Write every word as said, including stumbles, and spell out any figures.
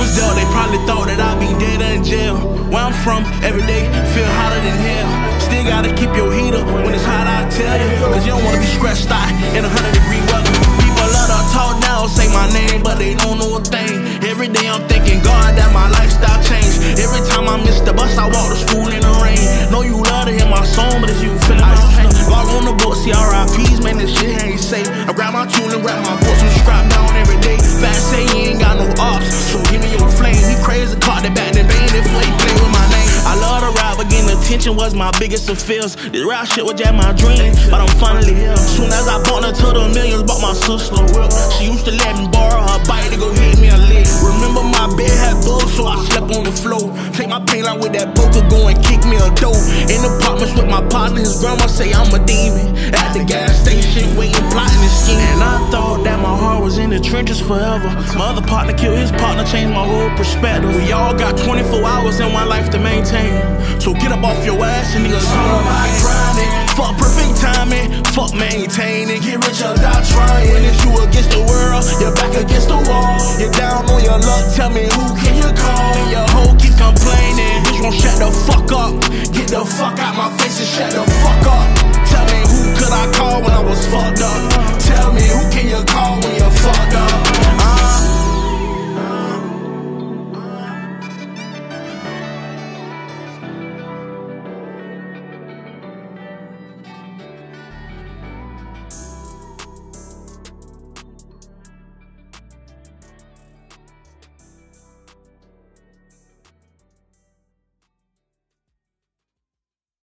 was dealt, they probably thought that I'd be dead or in jail. Where I'm from, every day feel hotter than hell. Still gotta keep your heater when it's hot, I tell you. Cause you don't wanna be scratched out in a hundred degree weather. People love to talk now, say my name, but they don't know a thing. Every day I'm thanking God that my lifestyle changed. Every time I miss the bus, I walk to school in the rain. Know you love to hear my song, but it's you feeling my pain. Log on the book, see R I Ps, man, this shit ain't safe. I grab my tool and grab my books and strap down every day. Fast say you ain't got no ops, so give me your flame. He crazy, caught the back, then banging it before he play with my name. I love to rap, but getting attention was my biggest of fears. This rap shit was just my dream, but I'm finally here. Soon as I bought her to the millions, bought my sister a whip. She used to let me borrow her bike to go hit me a lick. Remember my bed had bugs, so I slept on the floor. Take my pain out with that book, go and kick me a dope. In apartments with my partner, his grandma say I'm a demon. At the gas station, waiting, plotting and scheming. And I thought that my heart was in the trenches forever. My other partner killed his partner, changed my whole perspective. We all got twenty-four hours in one life to maintain. So get up off your ass and niggas all about grinding. Fuck perfect timing, fuck maintaining. Get rich or die trying. When it's you against the world, you're back against the wall. You're down on your luck, tell me who can you call? And your hoe keep complaining, bitch won't shut the fuck up. Get the fuck out my face and shut the fuck up. Tell me who could I call when I was fucked up? Tell me who can you call when you're fucked up?